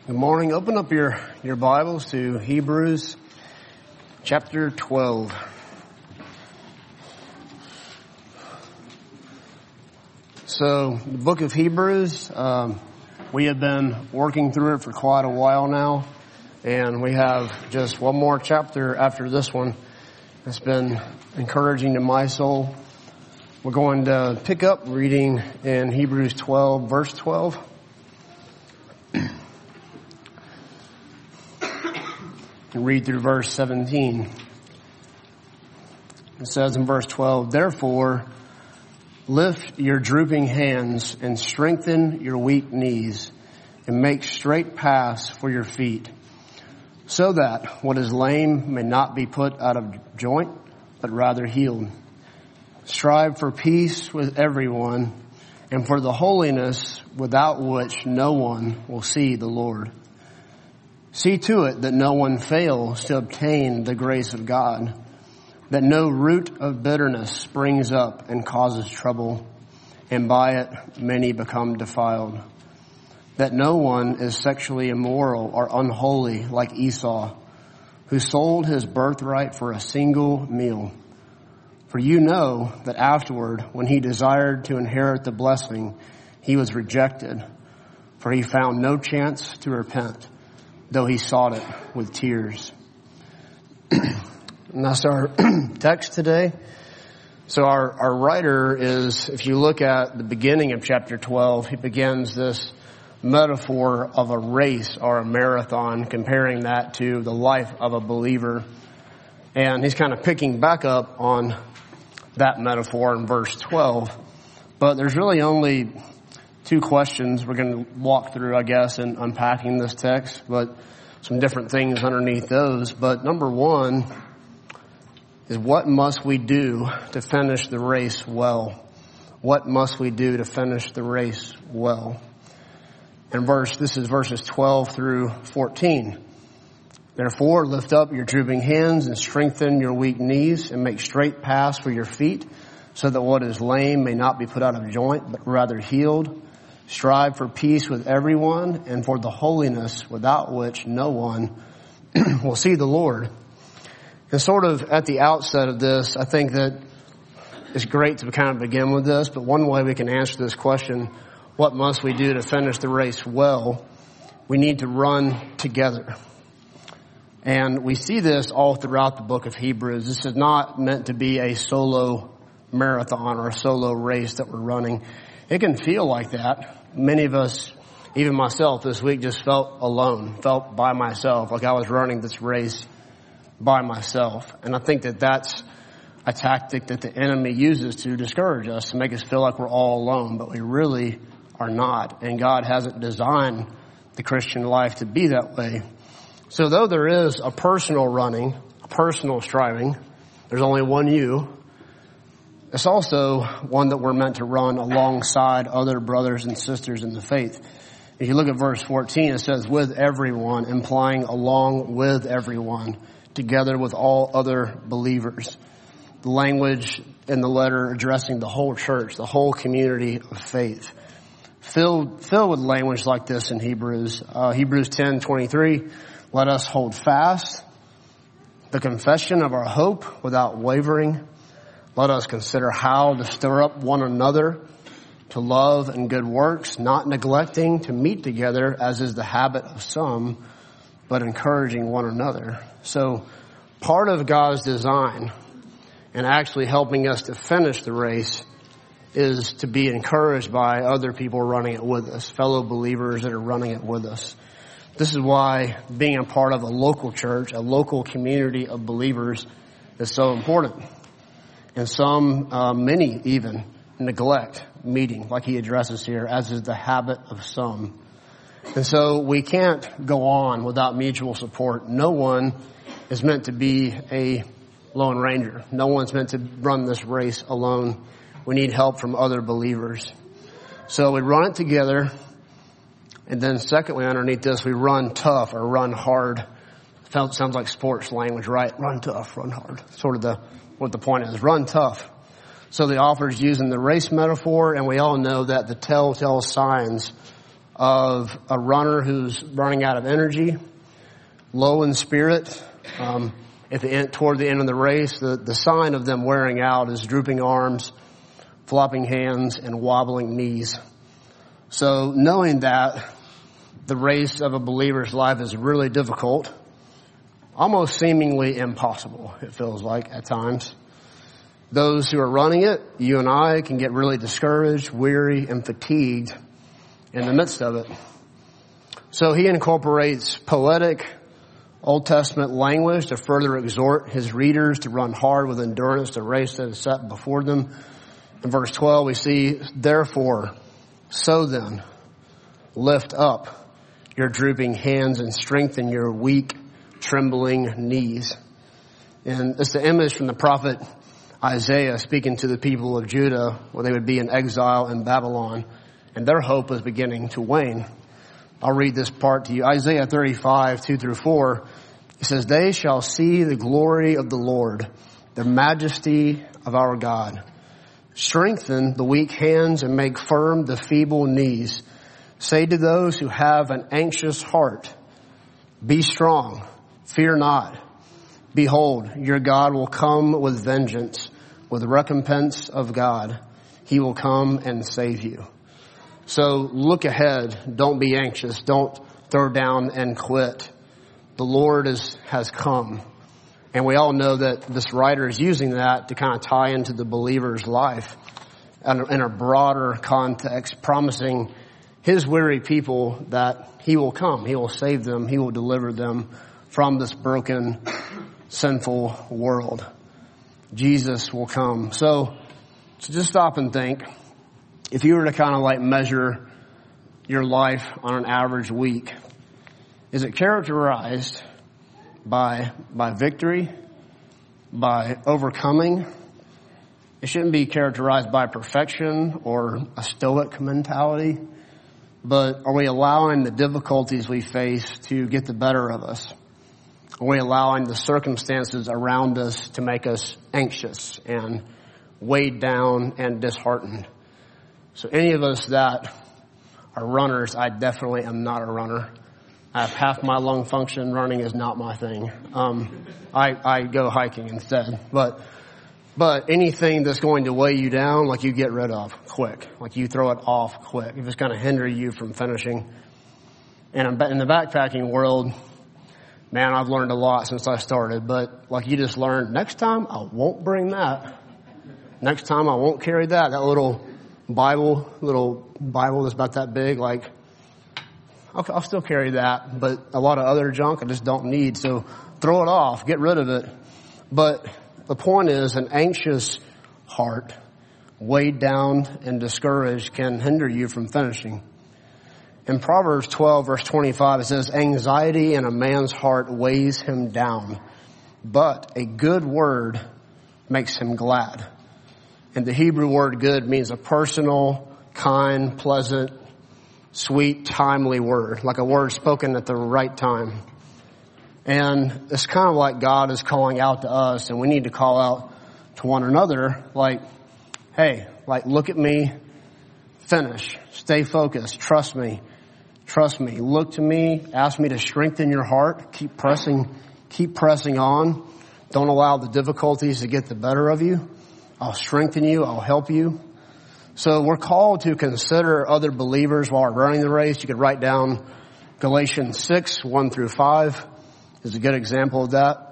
Good morning. Open up your Bibles to Hebrews chapter 12. So the book of Hebrews, we have been working through it for quite a while now, and we have just one more chapter after this one. It's been encouraging to my soul. We're going to pick up reading in Hebrews 12, verse 12. Read through verse 17. It says in verse 12, "Therefore, lift your drooping hands and strengthen your weak knees and make straight paths for your feet, so that what is lame may not be put out of joint, but rather healed. Strive for peace with everyone and for the holiness without which no one will see the Lord. See to it that no one fails to obtain the grace of God, that no root of bitterness springs up and causes trouble, and by it many become defiled. That no one is sexually immoral or unholy like Esau, who sold his birthright for a single meal. For you know that afterward, when he desired to inherit the blessing, he was rejected, for he found no chance to repent, though he sought it with tears." And that's our text today. So our writer is, if you look at the beginning of chapter 12, he begins this metaphor of a race or a marathon, comparing that to the life of a believer. And he's kind of picking back up on that metaphor in verse 12. But there's really only two questions we're going to walk through, I guess, in unpacking this text, but some different things underneath those. But number one is, what must we do to finish the race well? What must we do to finish the race well? And this is verses 12 through 14. "Therefore, lift up your drooping hands and strengthen your weak knees and make straight paths for your feet, so that what is lame may not be put out of joint, but rather healed. Strive for peace with everyone and for the holiness without which no one will see the Lord." And sort of at the outset of this, I think that it's great to kind of begin with this, but one way we can answer this question, what must we do to finish the race well? We need to run together. And we see this all throughout the book of Hebrews. This is not meant to be a solo marathon or a solo race that we're running. It can feel like that. Many of us, even myself this week, just felt alone, felt by myself, like I was running this race by myself. And I think that that's a tactic that the enemy uses to discourage us, to make us feel like we're all alone, but we really are not. And God hasn't designed the Christian life to be that way. So though there is a personal running, a personal striving, there's only one you. It's also one that we're meant to run alongside other brothers and sisters in the faith. If you look at verse 14, it says, "with everyone," implying along with everyone, together with all other believers. The language in the letter addressing the whole church, the whole community of faith. Filled with language like this in Hebrews. Hebrews 10:23, "Let us hold fast the confession of our hope without wavering. Let us consider how to stir up one another to love and good works, not neglecting to meet together, as is the habit of some, but encouraging one another." So part of God's design and actually helping us to finish the race is to be encouraged by other people running it with us, fellow believers that are running it with us. This is why being a part of a local church, a local community of believers, is so important. And many even neglect meeting, like he addresses here, as is the habit of some. And so we can't go on without mutual support. No one is meant to be a lone ranger. No one's meant to run this race alone. We need help from other believers. So we run it together. And then secondly, underneath this, we run tough or run hard. Sounds like sports language, right? Run tough, run hard. Sort of what the point is. Run tough. So the author's using the race metaphor, and we all know that the telltale signs of a runner who's running out of energy, low in spirit. Toward the end of the race, the sign of them wearing out is drooping arms, flopping hands, and wobbling knees. So knowing that the race of a believer's life is really difficult, almost seemingly impossible, it feels like at times. Those who are running it, you and I, can get really discouraged, weary, and fatigued in the midst of it. So he incorporates poetic Old Testament language to further exhort his readers to run hard with endurance the race that is set before them. In verse 12 we see, therefore, so then, lift up your drooping hands and strengthen your weak, trembling knees. And it's the image from the prophet Isaiah speaking to the people of Judah when they would be in exile in Babylon, and their hope was beginning to wane. I'll read this part to you. Isaiah 35, 2 through 4. It says, they shall see the glory of the Lord, the majesty of our God. Strengthen the weak hands and make firm the feeble knees. Say to those who have an anxious heart, be strong, fear not. Behold, your God will come with vengeance, with recompense of God. He will come and save you. So look ahead. Don't be anxious. Don't throw down and quit. The Lord has come. And we all know that this writer is using that to kind of tie into the believer's life in a broader context, promising his weary people that he will come. He will save them. He will deliver them from this broken, sinful world. Jesus will come. So just stop and think. If you were to kind of like measure your life on an average week, is it characterized by victory, by overcoming? It shouldn't be characterized by perfection or a stoic mentality, but are we allowing the difficulties we face to get the better of us? Are we allowing the circumstances around us to make us anxious and weighed down and disheartened? So any of us that are runners, I definitely am not a runner. I have half my lung function. Running is not my thing. I go hiking instead. But anything that's going to weigh you down, like you get rid of quick. Like you throw it off quick. If it's going to hinder you from finishing. And in the backpacking world, man, I've learned a lot since I started. But like you just learned, next time I won't bring that. Next time I won't carry that. That little Bible that's about that big, like, okay, I'll still carry that, but a lot of other junk I just don't need, so throw it off, get rid of it. But the point is, an anxious heart, weighed down and discouraged, can hinder you from finishing. In Proverbs 12, verse 25, it says, anxiety in a man's heart weighs him down, but a good word makes him glad. And the Hebrew word good means a personal, kind, pleasant, sweet, timely word, like a word spoken at the right time. And it's kind of like God is calling out to us, and we need to call out to one another, like, hey, like, look at me, finish, stay focused, trust me, look to me, ask me to strengthen your heart, keep pressing on. Don't allow the difficulties to get the better of you. I'll strengthen you. I'll help you. So we're called to consider other believers while we're running the race. You could write down Galatians 6, 1 through 5 is a good example of that.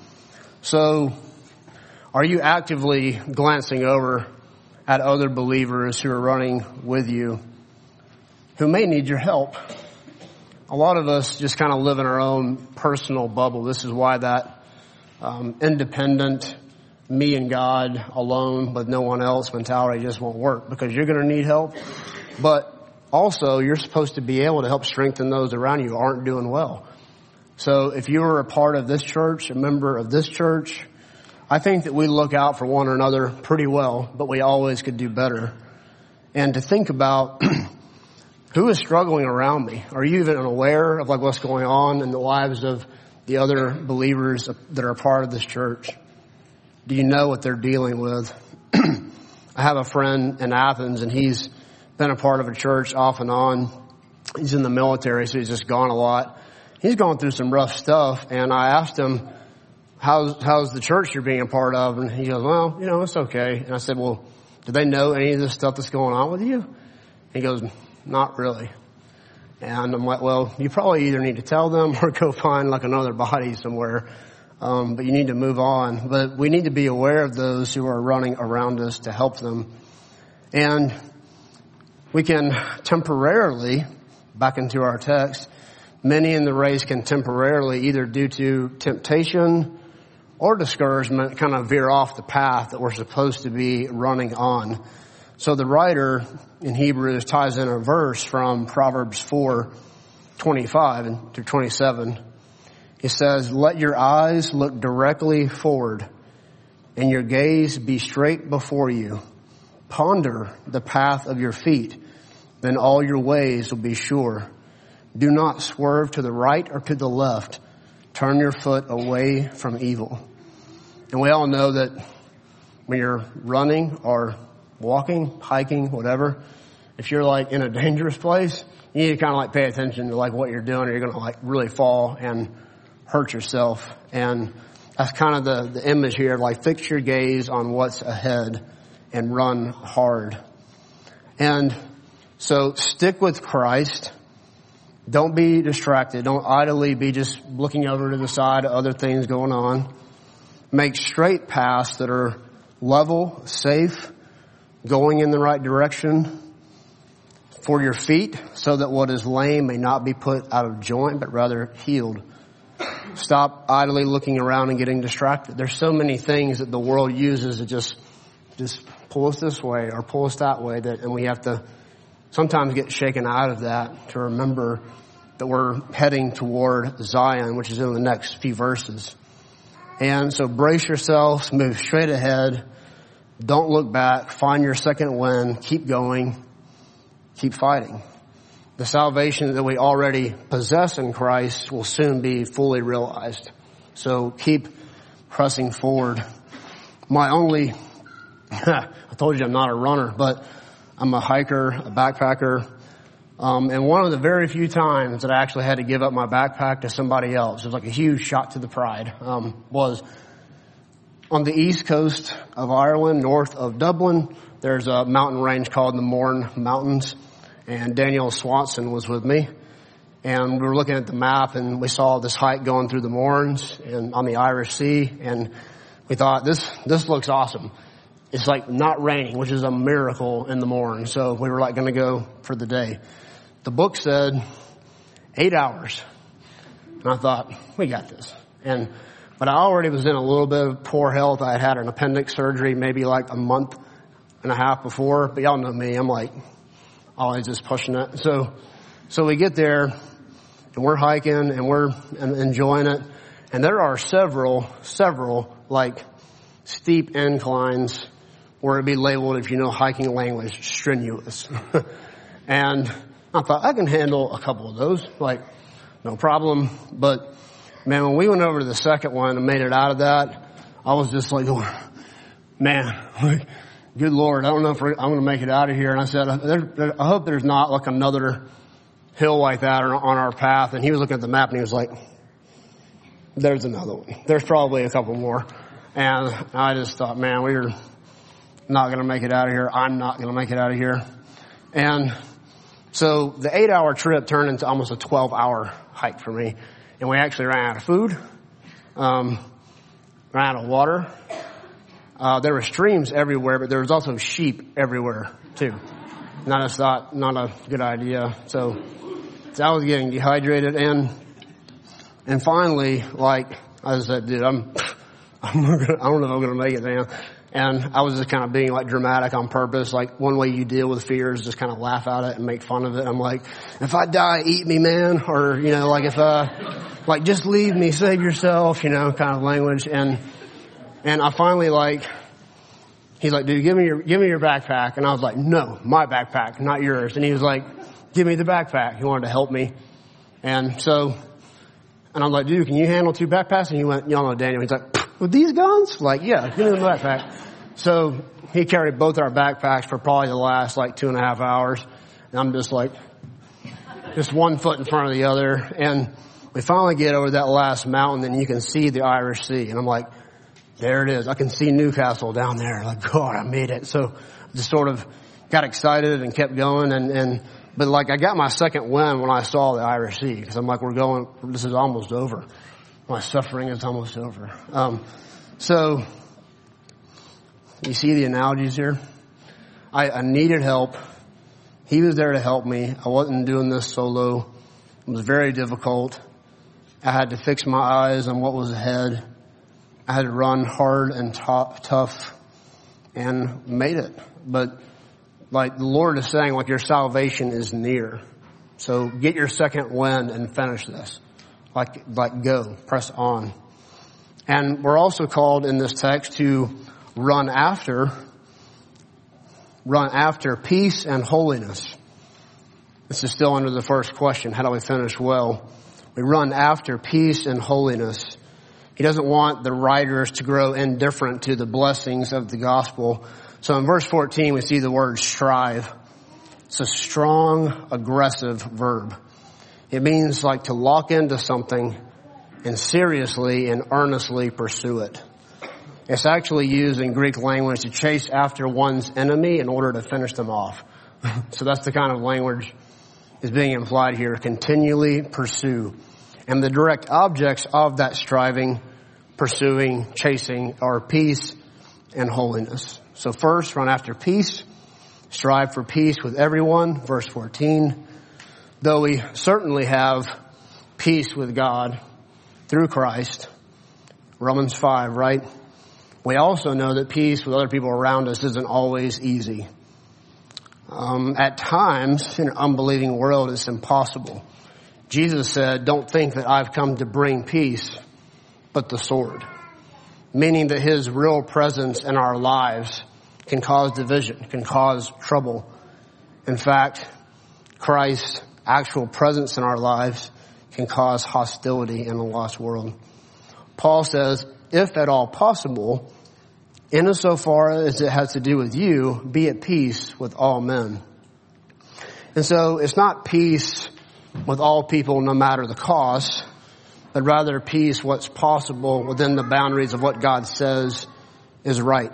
So are you actively glancing over at other believers who are running with you who may need your help? A lot of us just kind of live in our own personal bubble. This is why that independent, me and God alone with no one else mentality just won't work, because you're going to need help. But also you're supposed to be able to help strengthen those around you who aren't doing well. So if you are a part of this church, a member of this church, I think that we look out for one another pretty well, but we always could do better. And to think about who is struggling around me. Are you even aware of like what's going on in the lives of the other believers that are part of this church? Do you know what they're dealing with? I have a friend in Athens, and he's been a part of a church off and on. He's in the military, so he's just gone a lot. He's gone through some rough stuff, and I asked him, how's the church you're being a part of? And he goes, well, it's okay. And I said, well, do they know any of this stuff that's going on with you? He goes, not really. And I'm like, well, you probably either need to tell them or go find like another body somewhere. But you need to move on. But we need to be aware of those who are running around us to help them. And we can temporarily, back into our text, many in the race can temporarily, either due to temptation or discouragement, kind of veer off the path that we're supposed to be running on. So the writer in Hebrews ties in a verse from Proverbs 4:25 through 27. It says, let your eyes look directly forward and your gaze be straight before you. Ponder the path of your feet, then all your ways will be sure. Do not swerve to the right or to the left. Turn your foot away from evil. And we all know that when you're running or walking, hiking, whatever, if you're like in a dangerous place, you need to kind of like pay attention to like what you're doing, or you're going to like really fall and hurt yourself. And that's kind of the image here, like fix your gaze on what's ahead and run hard. And so stick with Christ. Don't be distracted. Don't idly be just looking over to the side at other things going on. Make straight paths that are level, safe, going in the right direction for your feet, so that what is lame may not be put out of joint, but rather healed. Stop idly looking around and getting distracted. There's so many things that the world uses to just pull us this way or pull us that way, and we have to sometimes get shaken out of that to remember that we're heading toward Zion, which is in the next few verses. And so brace yourselves, move straight ahead. Don't look back. Find your second wind. Keep going. Keep fighting. The salvation that we already possess in Christ will soon be fully realized. So keep pressing forward. I told you I'm not a runner, but I'm a hiker, a backpacker. And one of the very few times that I actually had to give up my backpack to somebody else, it was like a huge shot to the pride, was on the east coast of Ireland, north of Dublin. There's a mountain range called the Mourne Mountains, and Daniel Swanson was with me. And we were looking at the map, and we saw this hike going through the Mournes and on the Irish Sea, and we thought, this looks awesome. It's like not raining, which is a miracle in the morning. So we were like going to go for the day. The book said 8 hours. And I thought, we got this. But I already was in a little bit of poor health. I had an appendix surgery maybe like a month and a half before. But y'all know me. I'm like always just pushing it. So we get there and we're hiking and we're enjoying it. And there are several like steep inclines where it'd be labeled, if you know hiking language, strenuous. And I thought, I can handle a couple of those, like no problem. But man, when we went over to the second one and made it out of that, I was just like, oh, man, like, good Lord, I don't know if I'm going to make it out of here. And I said, I hope there's not like another hill like that on our path. And he was looking at the map and he was like, there's another one. There's probably a couple more. And I just thought, man, we're not going to make it out of here. I'm not going to make it out of here. And so the 8-hour trip turned into almost a 12-hour hike for me. And we actually ran out of food, ran out of water. There were streams everywhere, but there was also sheep everywhere too. And I just thought, not a good idea. So I was getting dehydrated. And finally, like I said, dude, I don't know if I'm going to make it, man. And I was just kind of being like dramatic on purpose. Like one way you deal with fear is just kind of laugh at it and make fun of it. I'm like, if I die, eat me, man. Or, like if, like just leave me, save yourself, kind of language. And I finally he's like, dude, give me your backpack. And I was like, no, my backpack, not yours. And he was like, give me the backpack. He wanted to help me. And I'm like, dude, can you handle 2 backpacks? And he went, y'all know Daniel. He's like, with these guns? Like, yeah, give me the backpack. So he carried both our backpacks for probably the last 2.5 hours. And I'm just like, just one foot in front of the other. And we finally get over that last mountain and you can see the Irish Sea. And I'm like, there it is. I can see Newcastle down there. Like, God, I made it. So just sort of got excited and kept going. But like I got my second win when I saw the Irish Sea, because I'm like, this is almost over. My suffering is almost over. So you see the analogies here? I needed help. He was there to help me. I wasn't doing this solo. It was very difficult. I had to fix my eyes on what was ahead. I had to run hard and tough and made it. But like the Lord is saying, like, your salvation is near. So get your second win and finish this. Like go, press on. And we're also called in this text to run after peace and holiness. This is still under the first question. How do we finish well? We run after peace and holiness. He doesn't want the writers to grow indifferent to the blessings of the gospel. So in verse 14, we see the word strive. It's a strong, aggressive verb. It means like to lock into something and seriously and earnestly pursue it. It's actually used in Greek language to chase after one's enemy in order to finish them off. So that's the kind of language is being implied here. Continually pursue. And the direct objects of that striving, pursuing, chasing are peace and holiness. So first, run after peace. Strive for peace with everyone. Verse 14. Though we certainly have peace with God through Christ. Romans 5, right? We also know that peace with other people around us isn't always easy. At times, in an unbelieving world, it's impossible. Jesus said, don't think that I've come to bring peace, but the sword. Meaning that his real presence in our lives can cause division, can cause trouble. In fact, Christ's actual presence in our lives can cause hostility in a lost world. Paul says, if at all possible, insofar as it has to do with you, be at peace with all men. And so it's not peace with all people no matter the cost, but rather peace what's possible within the boundaries of what God says is right.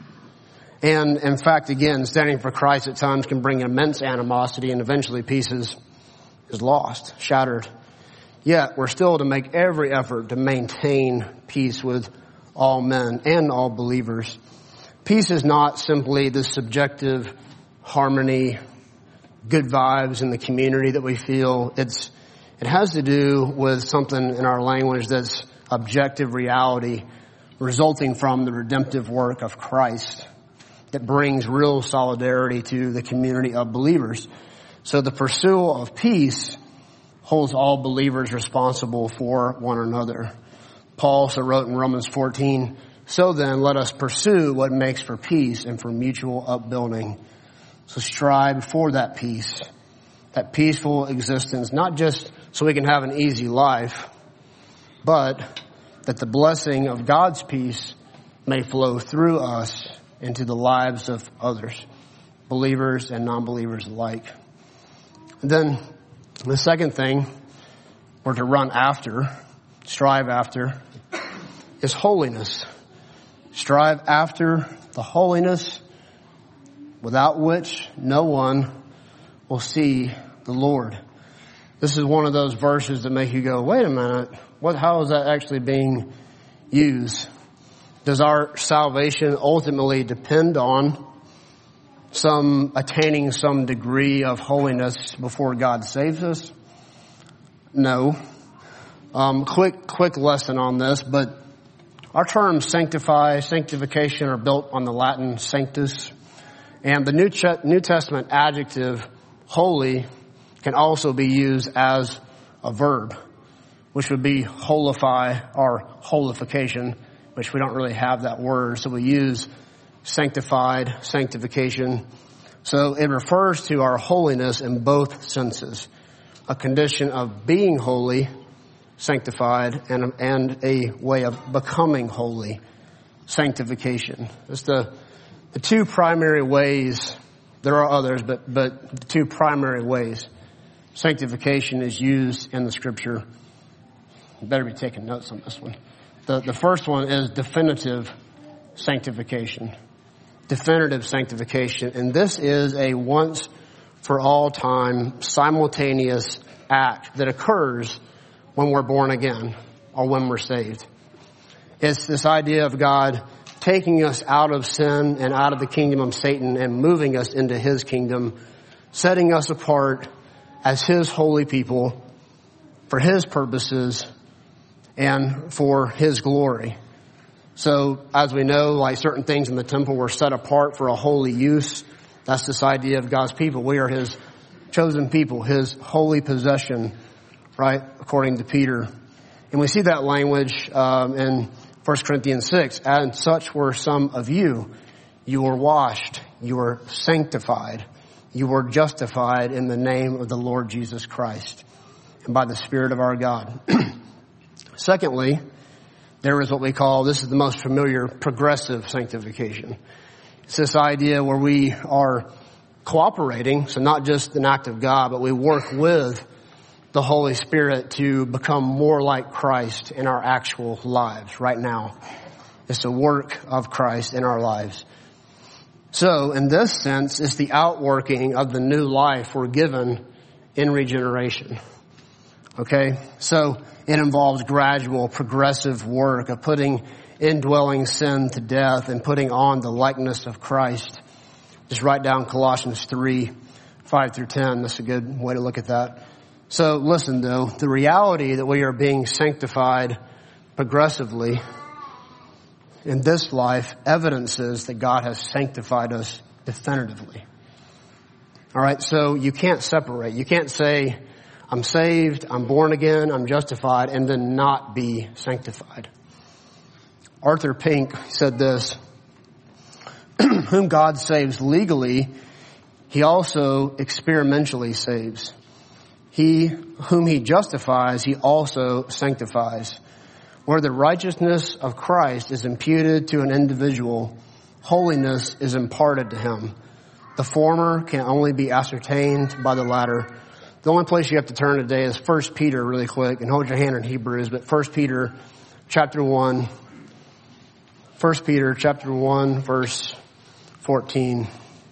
And in fact, again, standing for Christ at times can bring immense animosity, and eventually peace is lost, shattered. Yet we're still to make every effort to maintain peace with all men and all believers. Peace is not simply the subjective harmony, good vibes in the community that we feel. It has to do with something in our language that's objective reality resulting from the redemptive work of Christ that brings real solidarity to the community of believers. So the pursuit of peace holds all believers responsible for one another. Paul also wrote in Romans 14, so then let us pursue what makes for peace and for mutual upbuilding. So strive for that peace, that peaceful existence, not just so we can have an easy life, but that the blessing of God's peace may flow through us into the lives of others, believers and non-believers alike. And then the second thing we're to run after, strive after, is holiness. Strive after the holiness without which no one will see the Lord. This is one of those verses that make you go, wait a minute, how is that actually being used? Does our salvation ultimately depend on attaining some degree of holiness before God saves us? No. Quick lesson on this, but our terms sanctification are built on the Latin sanctus, and the New Testament adjective holy can also be used as a verb, which would be holify or holification, which we don't really have that word, so we use sanctified, sanctification. So it refers to our holiness in both senses, a condition of being holy, sanctified, and a way of becoming holy, sanctification. It's the two primary ways. There are others, but the two primary ways sanctification is used in the Scripture. You better be taking notes on this one. The first one is definitive sanctification. Definitive sanctification. And this is a once for all time simultaneous act that occurs when we're born again or when we're saved. It's this idea of God taking us out of sin and out of the kingdom of Satan and moving us into His kingdom, setting us apart as His holy people for His purposes and for His glory. So as we know, like certain things in the temple were set apart for a holy use. That's this idea of God's people. We are His chosen people, His holy possession, right? According to Peter. And we see that language in 1 Corinthians 6. And such were some of you. You were washed. You were sanctified. You were justified in the name of the Lord Jesus Christ and by the Spirit of our God. Secondly, there is what we call, this is the most familiar, progressive sanctification. It's this idea where we are cooperating, so not just an act of God, but we work with the Holy Spirit to become more like Christ in our actual lives right now. It's the work of Christ in our lives. So in this sense, it's the outworking of the new life we're given in regeneration. Okay? So it involves gradual, progressive work of putting indwelling sin to death and putting on the likeness of Christ. Just write down Colossians 3, 5 through 10. That's a good way to look at that. So listen though, the reality that we are being sanctified progressively in this life evidences that God has sanctified us definitively. Alright, so you can't separate. You can't say, I'm saved, I'm born again, I'm justified, and then not be sanctified. Arthur Pink said this, whom God saves legally, He also experientially saves. He whom He justifies, He also sanctifies. Where the righteousness of Christ is imputed to an individual, holiness is imparted to him. The former can only be ascertained by the latter. The only place you have to turn today is 1 Peter really quick, and hold your hand in Hebrews, but 1 Peter chapter 1, 1 Peter chapter 1 verse 14.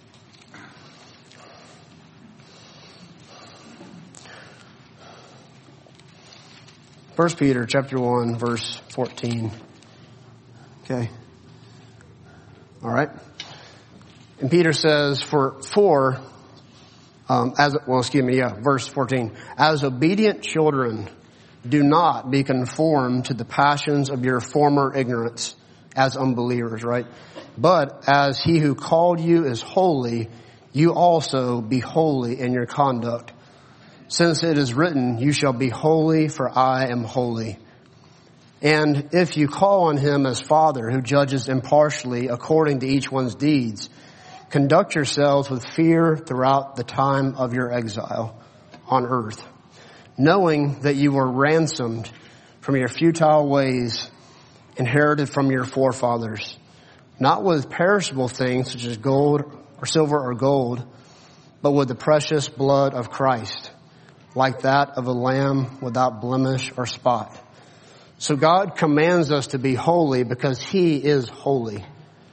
First Peter chapter 1 verse 14. Okay. All right. And Peter says, verse 14. As obedient children, do not be conformed to the passions of your former ignorance as unbelievers, right? But as He who called you is holy, you also be holy in your conduct. Since it is written, you shall be holy, for I am holy. And if you call on Him as Father, who judges impartially according to each one's deeds, conduct yourselves with fear throughout the time of your exile on earth, knowing that you were ransomed from your futile ways, inherited from your forefathers, not with perishable things such as gold or silver or gold, but with the precious blood of Christ, like that of a lamb without blemish or spot. So God commands us to be holy because He is holy.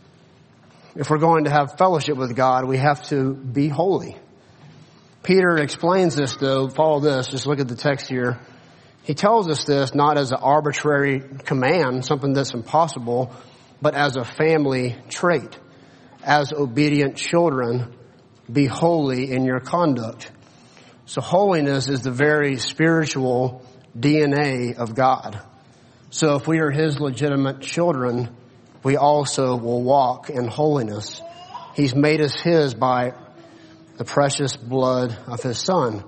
If we're going to have fellowship with God, we have to be holy. Peter explains this though, follow this, just look at the text here. He tells us this not as an arbitrary command, something that's impossible, but as a family trait. As obedient children, be holy in your conduct. So holiness is the very spiritual DNA of God. So if we are His legitimate children, we also will walk in holiness. He's made us His by the precious blood of His Son.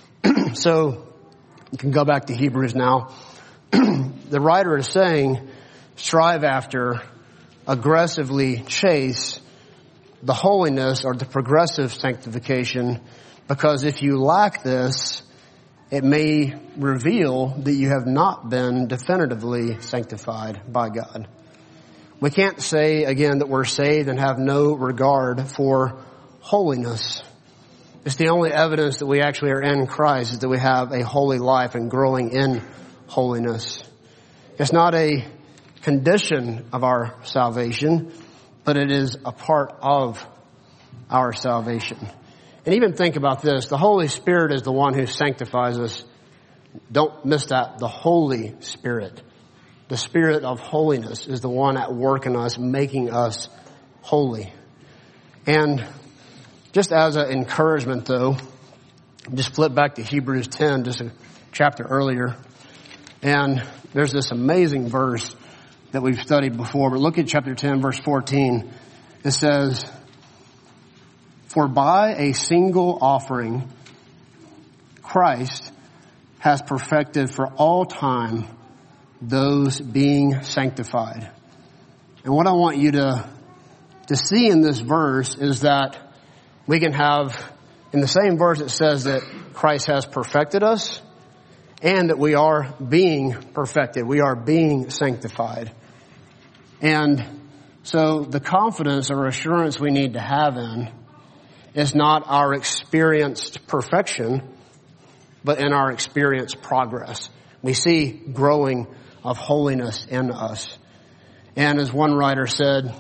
So you can go back to Hebrews now. The writer is saying, strive after, aggressively chase the holiness or the progressive sanctification, because if you lack this, it may reveal that you have not been definitively sanctified by God. We can't say again that we're saved and have no regard for holiness. It's the only evidence that we actually are in Christ, is that we have a holy life and growing in holiness. It's not a condition of our salvation, but it is a part of our salvation. And even think about this. The Holy Spirit is the one who sanctifies us. Don't miss that. The Holy Spirit, the Spirit of holiness, is the one at work in us, making us holy. And just as an encouragement, though, just flip back to Hebrews 10, just a chapter earlier. And there's this amazing verse that we've studied before. But look at chapter 10, verse 14. It says, "For by a single offering, Christ has perfected for all time those being sanctified." And what I want you to see in this verse is that we can have, in the same verse it says that Christ has perfected us and that we are being perfected. We are being sanctified. And so the confidence or assurance we need to have in is not our experienced perfection, but in our experienced progress. We see growing of holiness in us. And as one writer said,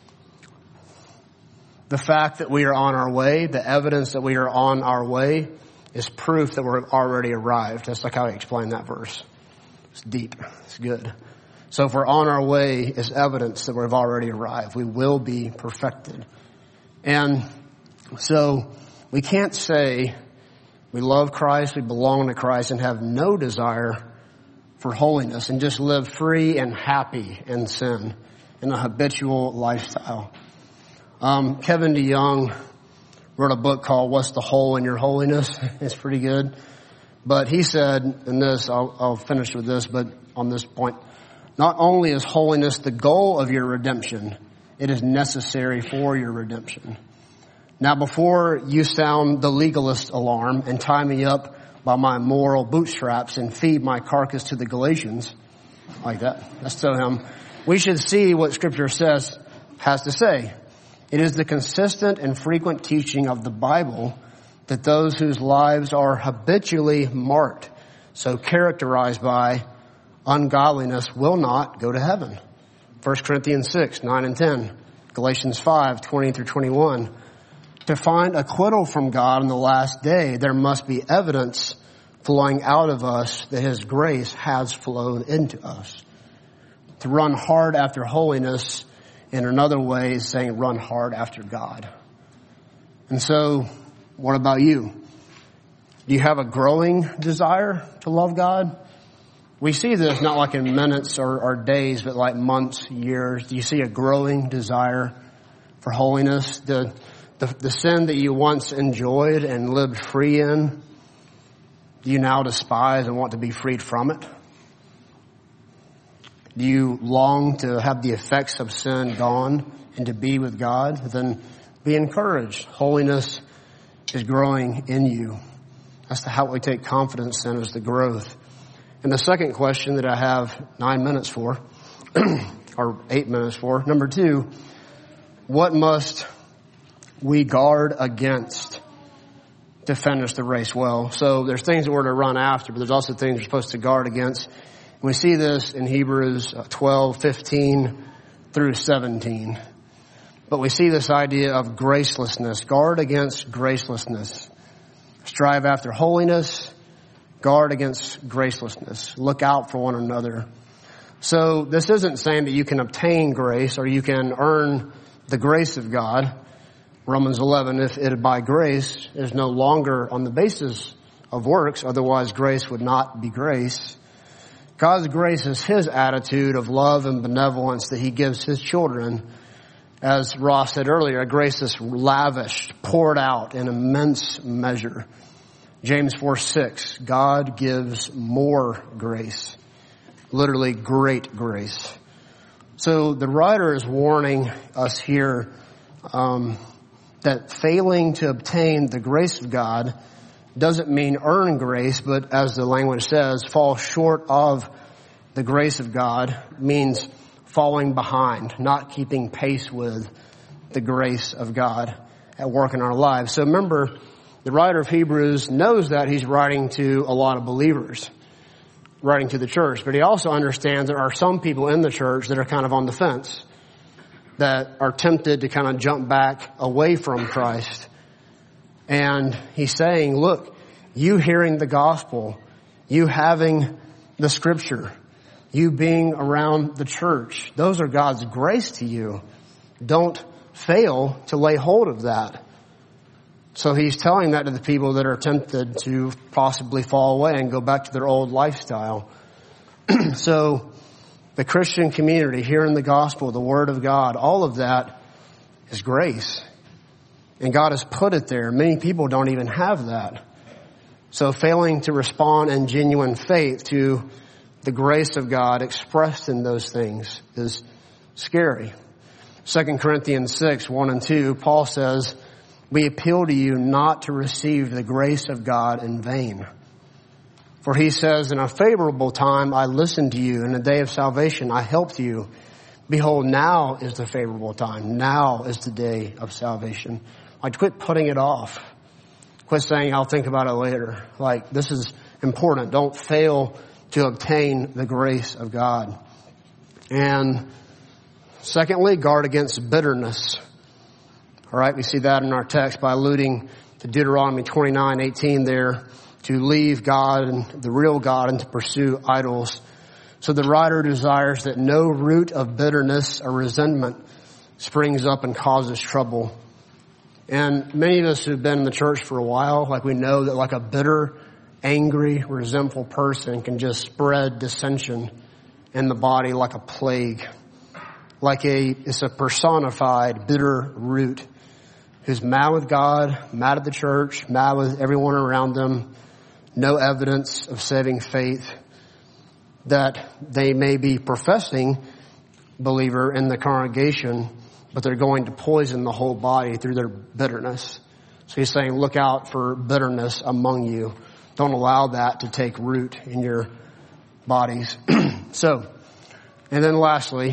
the fact that we are on our way, the evidence that we are on our way, is proof that we're already arrived. That's like how I explain that verse. It's deep. It's good. So if we're on our way, it's evidence that we've already arrived. We will be perfected. And so we can't say we love Christ, we belong to Christ, and have no desire for holiness and just live free and happy in sin in a habitual lifestyle. Kevin DeYoung wrote a book called "What's the Hole in Your Holiness?" It's pretty good. But he said, and this, I'll finish with this, but on this point, not only is holiness the goal of your redemption, it is necessary for your redemption. Now, before you sound the legalist alarm and tie me up by my moral bootstraps and feed my carcass to the Galatians, like that, let's tell him, we should see what Scripture has to say. It is the consistent and frequent teaching of the Bible that those whose lives are habitually marked, so characterized by ungodliness, will not go to heaven. 1 Corinthians 6, 9 and 10. Galatians 5, 20 through 21. To find acquittal from God on the last day, there must be evidence flowing out of us that His grace has flowed into us. To run hard after holiness, in another way, is saying run hard after God. And so, what about you? Do you have a growing desire to love God? We see this not like in minutes or days, but like months, years. Do you see a growing desire for holiness? The sin that you once enjoyed and lived free in, do you now despise and want to be freed from it? Do you long to have the effects of sin gone and to be with God? Then be encouraged. Holiness is growing in you. That's how we take confidence in, is the growth. And the second question that I have 9 minutes for, or 8 minutes for, number 2, what must we guard against to finish the race well? So there's things that we're to run after, but there's also things we're supposed to guard against. We see this in Hebrews 12, 15 through 17. But we see this idea of gracelessness. Guard against gracelessness. Strive after holiness. Guard against gracelessness. Look out for one another. So this isn't saying that you can obtain grace or you can earn the grace of God. Romans 11, if it by grace is no longer on the basis of works, otherwise grace would not be grace. God's grace is His attitude of love and benevolence that He gives His children. As Ross said earlier, a grace that's lavished, poured out in immense measure. James 4:6, God gives more grace. Literally great grace. So the writer is warning us here that failing to obtain the grace of God doesn't mean earn grace, but as the language says, fall short of the grace of God means falling behind, not keeping pace with the grace of God at work in our lives. So remember, the writer of Hebrews knows that he's writing to a lot of believers, writing to the church, but he also understands there are some people in the church that are kind of on the fence, that are tempted to kind of jump back away from Christ. And he's saying, look, you hearing the gospel, you having the scripture, you being around the church, those are God's grace to you. Don't fail to lay hold of that. So he's telling that to the people that are tempted to possibly fall away and go back to their old lifestyle. So the Christian community, hearing the gospel, the word of God, all of that is grace. And God has put it there. Many people don't even have that. So failing to respond in genuine faith to the grace of God expressed in those things is scary. 2 Corinthians 6, 1 and 2, Paul says, we appeal to you not to receive the grace of God in vain. For he says, in a favorable time I listened to you. In the day of salvation I helped you. Behold, now is the favorable time. Now is the day of salvation. Like, quit putting it off. Quit saying, I'll think about it later. Like, this is important. Don't fail to obtain the grace of God. And secondly, guard against bitterness. All right, we see that in our text by alluding to Deuteronomy 29:18 there, to leave God and the real God and to pursue idols. So the writer desires that no root of bitterness or resentment springs up and causes trouble. And many of us who've been in the church for a while, like, we know that like a bitter, angry, resentful person can just spread dissension in the body like a plague. It's a personified bitter root who's mad with God, mad at the church, mad with everyone around them, no evidence of saving faith, that they may be professing believer in the congregation, but they're going to poison the whole body through their bitterness. So he's saying, look out for bitterness among you. Don't allow that to take root in your bodies. And then lastly,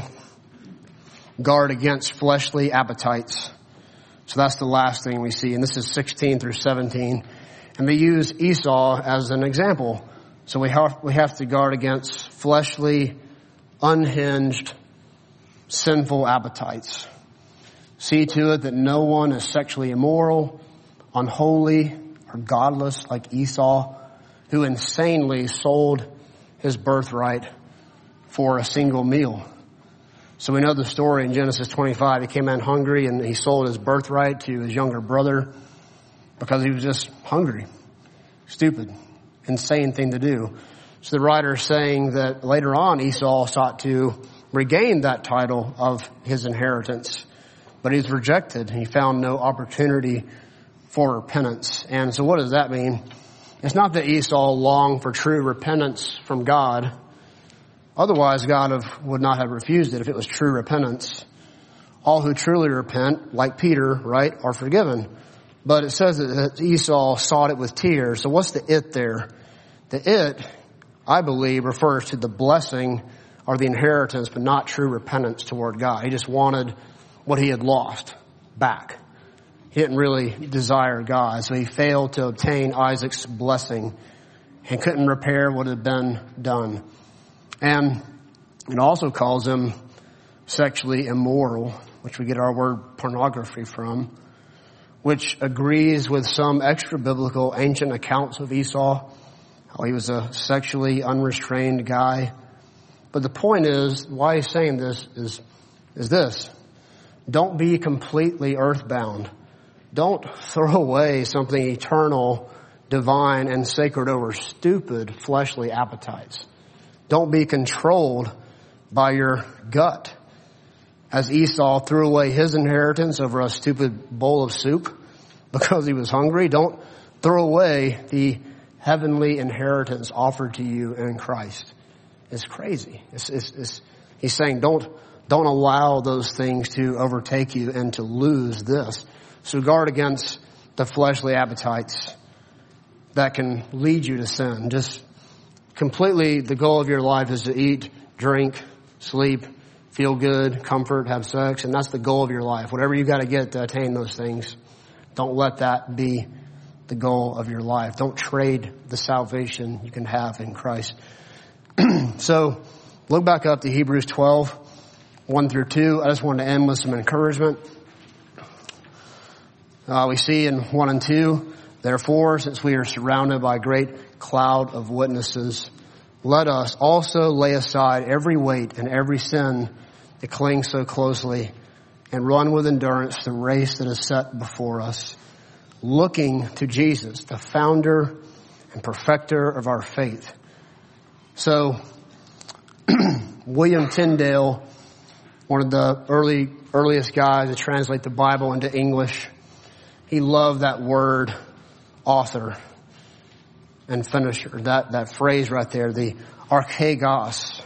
guard against fleshly appetites. So that's the last thing we see. And this is 16 through 17. And they use Esau as an example. So we have to guard against fleshly, unhinged, sinful appetites. See to it that no one is sexually immoral, unholy, or godless like Esau, who insanely sold his birthright for a single meal. So we know the story in Genesis 25. He came in hungry and he sold his birthright to his younger brother because he was just hungry. Stupid, insane thing to do. So the writer is saying that later on Esau sought to regain that title of his inheritance, but he's rejected. He found no opportunity for repentance. And so what does that mean? It's not that Esau longed for true repentance from God. Otherwise, God would not have refused it if it was true repentance. All who truly repent, like Peter, right, are forgiven. But it says that Esau sought it with tears. So what's the it there? The it, I believe, refers to the blessing or the inheritance, but not true repentance toward God. He just wanted what he had lost back. He didn't really desire God, so he failed to obtain Isaac's blessing and couldn't repair what had been done. And it also calls him sexually immoral, which we get our word pornography from, which agrees with some extra-biblical ancient accounts of Esau, how he was a sexually unrestrained guy. But the point is, why he's saying this is this. Don't be completely earthbound. Don't throw away something eternal, divine, and sacred over stupid fleshly appetites. Don't be controlled by your gut. As Esau threw away his inheritance over a stupid bowl of soup because he was hungry, don't throw away the heavenly inheritance offered to you in Christ. It's crazy. He's saying don't allow those things to overtake you and to lose this. So guard against the fleshly appetites that can lead you to sin. Just completely, the goal of your life is to eat, drink, sleep, feel good, comfort, have sex, and that's the goal of your life. Whatever you got to get to attain those things, don't let that be the goal of your life. Don't trade the salvation you can have in Christ. So look back up to Hebrews 12, 1 through 2. I just wanted to end with some encouragement. We see in 1 and 2, therefore, since we are surrounded by a great cloud of witnesses, let us also lay aside every weight and every sin that clings so closely, and run with endurance the race that is set before us, looking to Jesus, the founder and perfecter of our faith. So, William Tyndale, one of the earliest guys to translate the Bible into English, he loved that word, author and finisher. That phrase right there, the archegos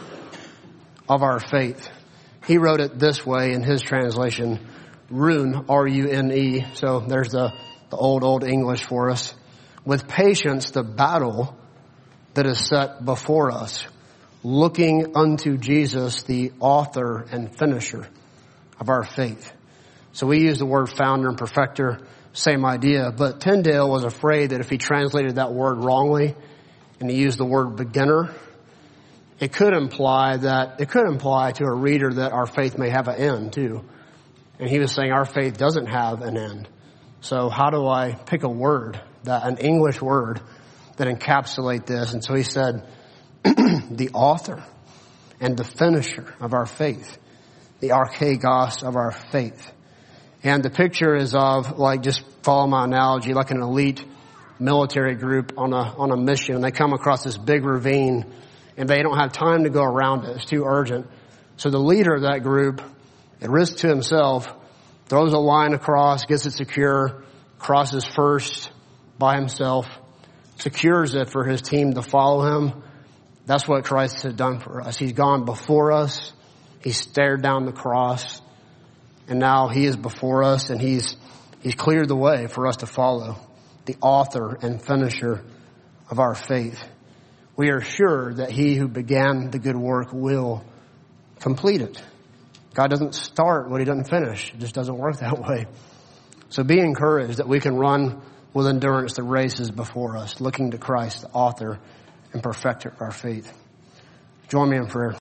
of our faith. He wrote it this way in his translation, Rune, R-U-N-E. So there's the old English for us. With patience, the battle that is set before us, looking unto Jesus, the author and finisher of our faith. So we use the word founder and perfecter, same idea. But Tyndale was afraid that if he translated that word wrongly and he used the word beginner, it could imply to a reader that our faith may have an end too. And he was saying our faith doesn't have an end. So how do I pick a word, an English word that encapsulate this? And so he said, the author and the finisher of our faith, the archegos of our faith. And the picture is of, like, just follow my analogy, like an elite military group on a mission. And they come across this big ravine and they don't have time to go around it. It's too urgent. So the leader of that group, at risk to himself, throws a line across, gets it secure, crosses first by himself, secures it for his team to follow him. That's what Christ has done for us. He's gone before us. He's stared down the cross. And now he is before us, and he's cleared the way for us to follow, the author and finisher of our faith. We are sure that he who began the good work will complete it. God doesn't start what he doesn't finish. It just doesn't work that way. So be encouraged that we can run with endurance the races before us, looking to Christ, the author and perfecter of our faith. Join me in prayer.